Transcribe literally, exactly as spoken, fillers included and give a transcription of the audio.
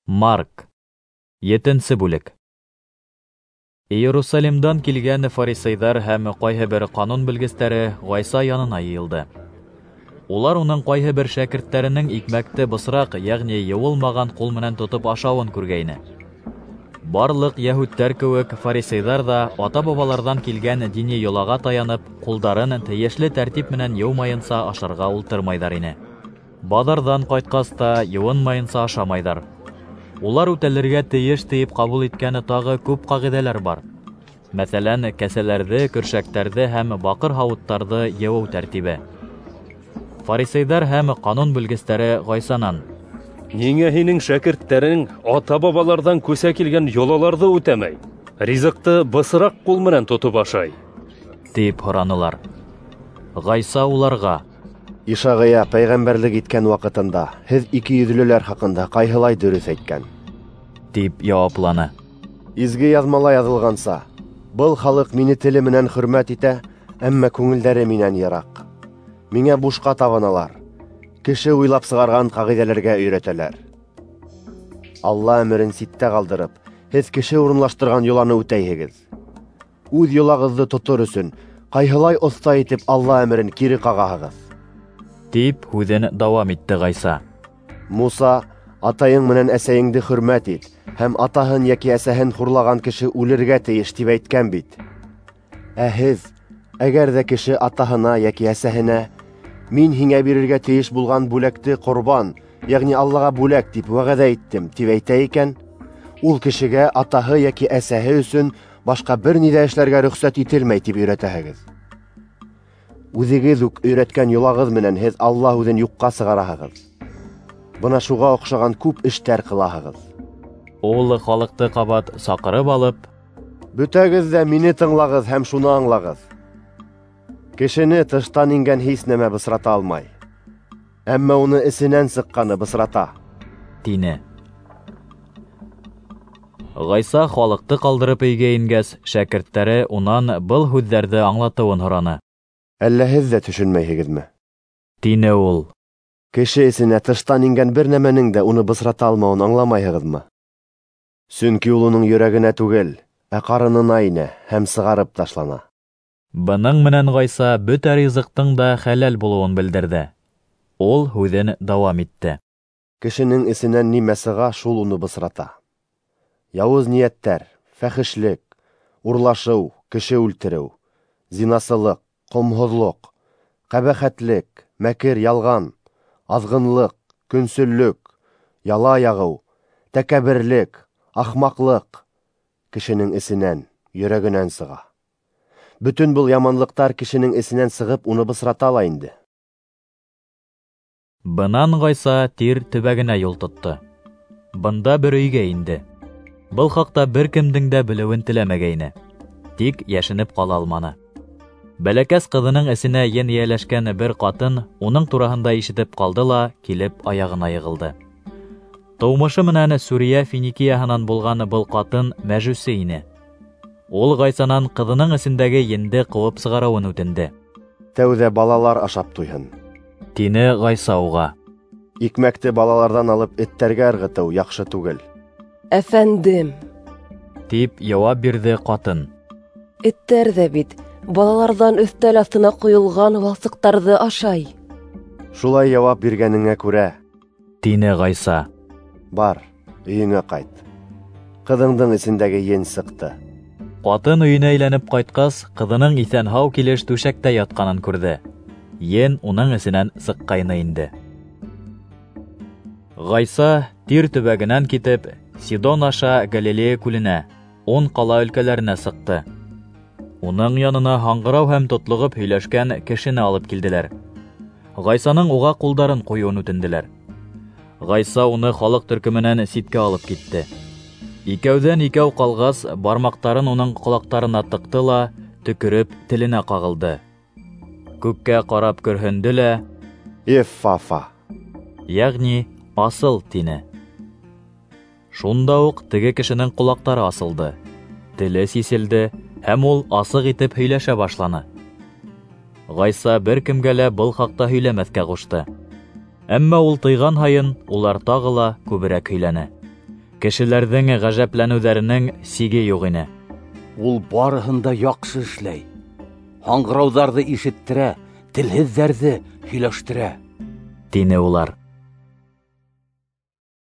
Марк. Етенсе бүлек. Иерусалимдан килгән фарисейдар һәм кайһы бер канун белгечләре Гайса янына йыелды. Улар уның кайһы бер шәкертләренең икмәкте бысрак, ягъни юылмаган кул менән тотып ашавын күргәйне. Барлык яһүдләр кеүек фарисейдар да ата-бабалардан килгән дини йолага таянып, кулдарын тиешле тәртип менән юмаенса ашарга ултырмайдар ине. Бадардан кайткас та юынмаенса ашамайдар. Улар үтәлергә тиеш тиеп кабул иткәне тагы күп кагыйдәләр бар. Мәсәлән, кәсәләрде, көршәктәрде һәм бакыр һавыттарды йыу тәртибе. Фарисейдар һәм канун белгечләре Гайсанан: «Нигә һинең шәкертләрең ата-бабалардан күсә килгән йолаларны үтәмәй, ризыкты бысрак кул менән тотып ашай?» дип һоранылар. Гайса уларга: Ишагыя пәйгамбәрлек иткән вакытында һез ике йөҙлөләр хакында кайһылай дөрес әйткән, дип яуапланы. Изге язмала язылганса, был халык мине теле менән хөрмәт итә, әмма күңелдәре минән ярак. Миңа бушка табыналар. Кеше уйлап сыгарган кагыйдәләргә өйрәтәләр. Алла әмерен ситтә калдырып, һез кеше урынлаштырган йоланы үтәйһегез. Үз йолагызды тотыр өчен кайһылай оста итеп Алла әмерен кире кагаһыгыз. Дип һүҙен дауам итте Гайса. Муса: «Атайың менән әсәйеңде хөрмәт ит, һәм атаһын яки әсәһен хурлаган кеше үлергә тейеш» дип әйткән бит. Ә һез, әгәр дә кеше атаһына яки әсәһенә: «Мин һиңә бирергә тейеш булган бүләкте корбан, ягъни Аллага бүләк дип вәгъдә иттем» дип әйтә икән, ул кешегә атаһы яки әсәһе өчен башка бер ни дә эшләргә рөхсәт ителмәй дип өйрәтәһегез. Үзегез үк өйрәткән йолагыз менән һез Алла үзен юкка сыгараһығыз. Бына шуга оҡшаған күп эштәр ҡылаһығыз. Ул халыҡты ҡабат саҡырып алып: «Бөтәгеҙ дә мине тыңлағыҙ һәм шуны аңлағыҙ. Кешене тыштан ингән һис нәмә бысрата алмай, әммә уны эсенән сыҡҡаны бысрата», тине. Гайса халыҡты ҡалдырып өйгә ингәс, шәкерттәре унан был һүҙҙәрҙе аңлатыуын һораны. «Әллә һеҙ ҙә төшөнмәйһегеҙме?» тине ул. «Кеше эсенә тыштан ингән бер нәмәнең дә уны бысрата алмауын аңламайһығыҙмы? Сөнки ул уның йөрәгенә түгел, ә ҡарынына инә һәм сығарып ташлана». Бының менән Гайса бөтә ризыҡтың да хәләл булыуын белдерҙе. Ул һүҙен дауам итте. «Кешенең эсенән нимә сыға, шул уны бысрата. Яуыз ниәттәр, фәхешлек, урлашыу, кеше үлтереү, зинасылык, ҡомһоҙлоҡ, ҡәбәхәтлек, мәкер, ялған, аҙғынлык, көнсөллөк, яла яғыу, тәкәбберлек, ахмаҡлык кешенең эсенән, йөрәгенән сыға. Бөтөн был яманлыҡтар кешенең эсенән сығып, уны бысрата ла инде». Бынан Гайса тир төбәгенә юл тотто. Бында бер өйгә инде. Был хаҡта бер кемдең дә белеүен теләмәгәйне. Тик йәшенеп ҡала алманы. Бәләкәс ҡыҙының эсенә ен йәләшкән бер ҡатын уның тураһында ишетеп ҡалды ла килеп аяғына йығылды. Тыумышы менән Сүрия Финикияһынан булған был ҡатын мәжүсе ине. Ул Гайсанан ҡыҙының эсендәге енде ҡыуып сығарыуын үтенде. «Тәүҙә балалар ашап туйһын», тине Гайса уға. «Икмәкте балалардан алып эттәргә ырғытыу яҡшы түгел». «Әфәндем», тип яуап бирҙе ҡатын. «Эттәр ҙә бит балалардан өҫтәл аҫтына ҡуйылған валсыҡтарҙы ашай». «Шулай яуап биргәнеңә күрә», тине Гайса. «Бар, өйөңә ҡайт. Ҡыҙыңдың эсендәге ен сыҡты». Ҡатын өйөнә әйләнеп ҡайтҡас, ҡыҙының иҫән-һау килеш түшәктә ятҡанын күрҙе. Ен уның эсенән сыҡҡайны инде. Гайса тир төбәгенән китеп, Сидон аша Галилея күленә, он ҡала өлкәләренә сыҡты. Уның янына һаңғырау һәм тотлоғоп һөйләшкән кешене алып килделәр. Гайсаның уға ҡулдарын ҡуйыуын үтенделәр. Гайса уны халыҡ төркөмөнән ситкә алып китте. Икәүҙән икәү ҡалғас, бармаҡтарын уның ҡолаҡтарына тыҡты ла, төкөрөп теленә ҡағылды. Күккә ҡарап көрһөндө лә: «Еффафа», ягъни асыл, тине. Шунда уҡ теге кешенең ҡолаҡтары асылды, теле сиселде, һәм ул асыҡ итеп һөйләшә башланы. Гайса бер кемгә лә был хаҡта һөйләмәҫкә ҡушты. Әммә ул тыйған һайын улар тағы ла күберәк һөйләне. Кешеләрҙең ғәжәпләнеүҙәренең сиге юҡ ине. Ул барыһын да яҡшы эшләй. Һаңғырауҙарҙы ишеттерә, телһеҙҙәрҙе һөйләштерә. Тине улар.